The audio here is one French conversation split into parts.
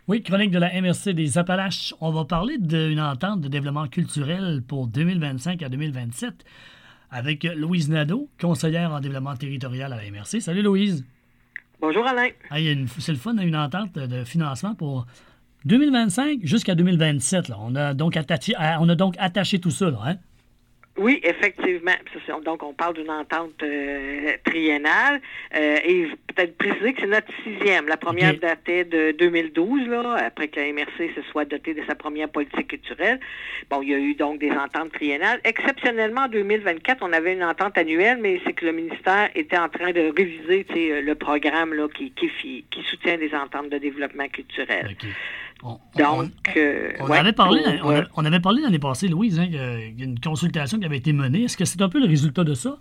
Oui, chronique de la MRC des Appalaches. On va parler d'une entente de développement culturel pour 2025 à 2027 avec Louise Nadeau, conseillère en développement territorial à la MRC. Salut Louise. Bonjour Alain. Ah, c'est le fun, une entente de financement pour 2025 jusqu'à 2027. Là. On a donc attaché tout ça, là, hein? Oui, effectivement. Donc, on parle d'une entente triennale et peut-être préciser que c'est notre sixième. La première OK. datait de 2012, là, après que la MRC se soit dotée de sa première politique culturelle. Bon, il y a eu donc des ententes triennales. Exceptionnellement, en 2024, on avait une entente annuelle, mais c'est que le ministère était en train de réviser le programme là, qui soutient des ententes de développement culturel. OK. Donc, on ouais, avait parlé, pour, on avait parlé l'année passée, Louise, hein, qu'il y a une consultation qui avait été menée. Est-ce que c'est un peu le résultat de ça?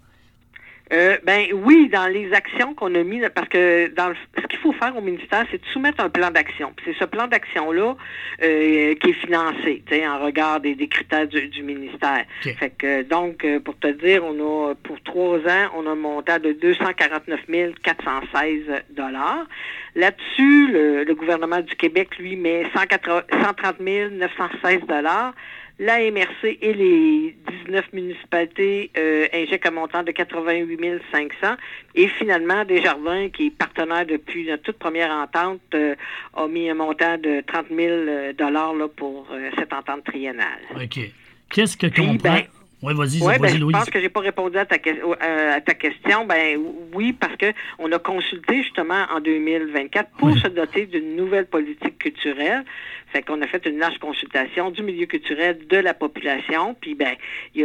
Ben oui, dans les actions qu'on a mis, parce que ce qu'il faut faire au ministère, c'est de soumettre un plan d'action. Puis c'est ce plan d'action-là qui est financé, en regard des critères du ministère. OK. Fait que donc, pour te dire, on a pour 3 ans, on a un montant de 249 416 $. Là-dessus, le gouvernement du Québec, lui, met 130 916 $. La MRC et les 19 municipalités injectent un montant de 88 500. Et finalement, Desjardins, qui est partenaire depuis notre toute première entente, a mis un montant de 30 000 $ pour cette entente triennale. OK. Qu'est-ce que Puis, comprend... Oui, vas-y, je Louise. pense que j'ai pas répondu à ta question. Ben oui, parce que on a consulté justement en 2024 pour se doter d'une nouvelle politique culturelle. Fait qu'on a fait une large consultation du milieu culturel, de la population. Puis ben, il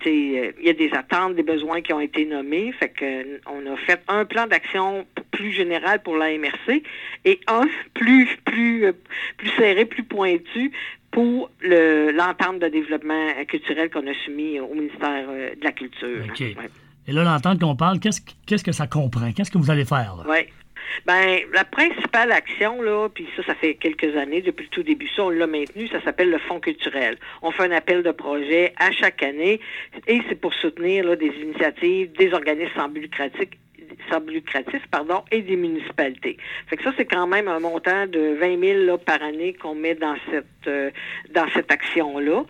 y a des attentes, des besoins qui ont été nommés. Fait que on a fait un plan d'action plus général pour la MRC et un plus serré, plus pointu pour l'entente de développement culturel qu'on a soumis au ministère de la Culture. OK. Ouais. Et là, l'entente qu'on parle, qu'est-ce que ça comprend? Qu'est-ce que vous allez faire, là? Oui. Ben, la principale action, là, puis ça fait quelques années, depuis le tout début, ça, on l'a maintenu, ça s'appelle le Fonds culturel. On fait un appel de projet à chaque année et c'est pour soutenir là, des initiatives, des organismes sans but lucratif, et des municipalités. Fait que ça, c'est quand même un montant de 20 000 là, par année qu'on met dans cette action-là.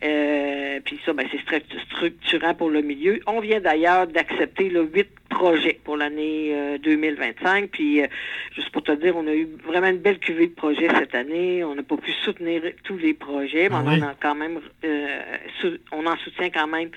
Puis ça, ben, c'est structurant pour le milieu. On vient d'ailleurs d'accepter 8 projets pour l'année 2025. Puis, juste pour te dire, on a eu vraiment une belle cuvée de projets cette année. On n'a pas pu soutenir tous les projets, mais on en a quand même, on en soutient quand même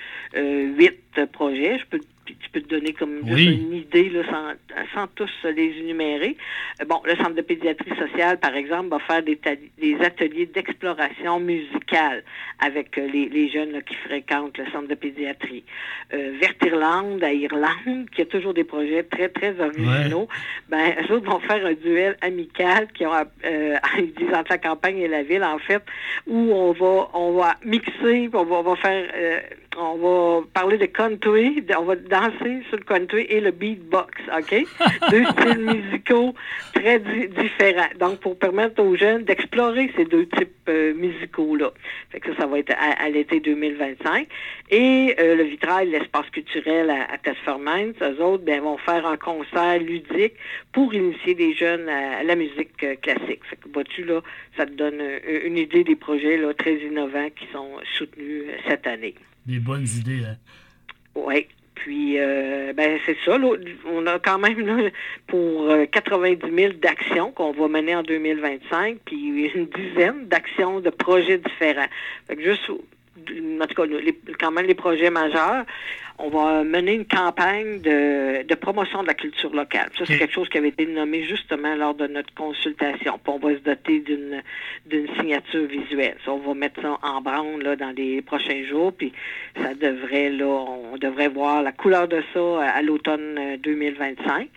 8 projets. Tu peux te donner comme une idée là, sans tous les énumérer. Bon, le Centre de pédiatrie sociale, par exemple, va faire des ateliers d'exploration musicale avec les jeunes là, qui fréquentent le Centre de pédiatrie. Vertirlande, à Irlande, qui a toujours des projets très, très originaux, ben, eux autres vont faire un duel amical qui ont ils entre la campagne et la ville, en fait, où on va mixer, on va faire... on va parler de country, on va danser sur le country et le beatbox, OK? 2 styles musicaux très différents. Donc, pour permettre aux jeunes d'explorer ces 2 types musicaux-là. Fait que ça va être à l'été 2025. Et le vitrail, l'espace culturel à Tessermines, eux autres, ben, vont faire un concert ludique pour initier les jeunes à la musique classique. Fait que, vois-tu, là, ça te donne une idée des projets là, très innovants qui sont soutenus cette année. Des bonnes idées, hein? Oui. Puis, ben c'est ça. Là, on a quand même là, pour 90 000 d'actions qu'on va mener en 2025, puis une dizaine d'actions de projets différents. Fait que juste, en tout cas, quand même les projets majeurs, on va mener une campagne de promotion de la culture locale. Ça, c'est quelque chose qui avait été nommé justement lors de notre consultation. Puis on va se doter d'une signature visuelle. Ça, on va mettre ça en branle là, dans les prochains jours, puis ça devrait, là, on devrait voir la couleur de ça à l'automne 2025.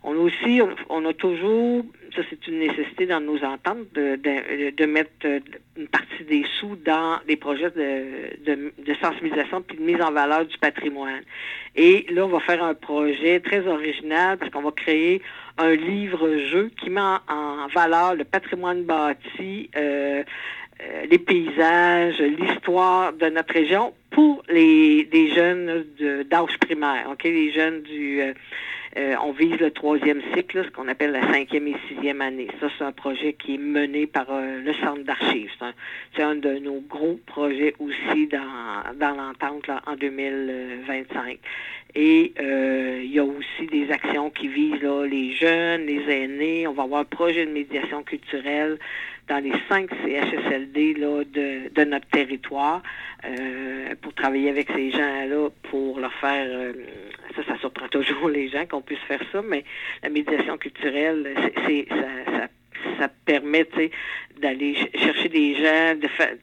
On a toujours, ça c'est une nécessité dans nos ententes, de mettre une partie des sous dans les projets de sensibilisation puis de mise en valeur du patrimoine. Et là, on va faire un projet très original parce qu'on va créer un livre-jeu qui met en valeur le patrimoine bâti, les paysages, l'histoire de notre région pour des jeunes d'âge primaire, OK? Les jeunes on vise le 3e cycle, là, ce qu'on appelle la 5e et 6e année. Ça, c'est un projet qui est mené par le Centre d'archives. C'est un de nos gros projets aussi dans l'entente là, en 2025. Et il y a aussi des actions qui visent là, les jeunes, les aînés. On va avoir un projet de médiation culturelle dans les 5 CHSLD là, de notre territoire pour travailler avec ces gens-là, pour leur faire... ça surprend toujours les gens qu'on puisse faire ça, mais la médiation culturelle, ça permet d'aller chercher des gens,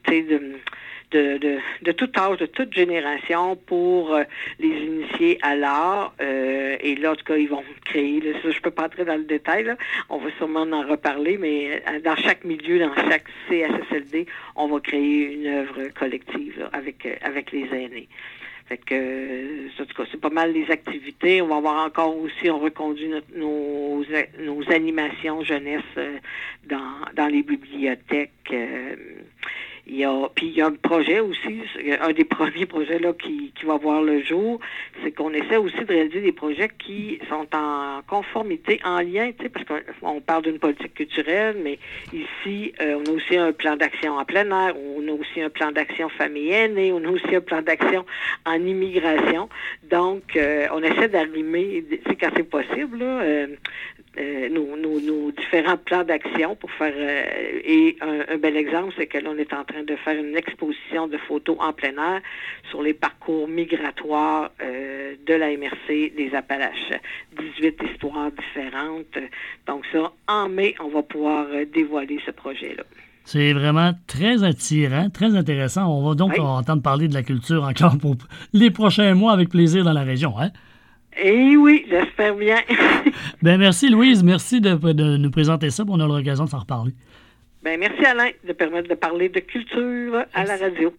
de tout âge, de toute génération pour les initier à l'art. Et là, en tout cas, ils vont créer, là, ça, je peux pas entrer dans le détail, là, on va sûrement en reparler, mais dans chaque milieu, dans chaque CHSLD, on va créer une œuvre collective là, avec les aînés. Fait que, en tout cas, c'est pas mal les activités. On va avoir encore aussi, on reconduit nos animations jeunesse dans les bibliothèques. Il y a un projet aussi, un des premiers projets là qui va voir le jour, c'est qu'on essaie aussi de réaliser des projets qui sont en conformité, en lien, parce qu'on parle d'une politique culturelle, mais ici, on a aussi un plan d'action en plein air, on a aussi un plan d'action famille aînée, on a aussi un plan d'action en immigration. Donc, on essaie d'arrimer, quand c'est possible, là, nos différents plans d'action pour faire... et un bel exemple, c'est que là, on est en train de faire une exposition de photos en plein air sur les parcours migratoires de la MRC des Appalaches. 18 histoires différentes. Donc ça, en mai, on va pouvoir dévoiler ce projet-là. C'est vraiment très attirant, très intéressant. On va donc entendre parler de la culture encore pour les prochains mois avec plaisir dans la région, hein? Eh oui, j'espère bien. Merci Louise, merci de nous présenter ça, on a l'occasion de s'en reparler. Merci Alain de permettre de parler de culture à la radio.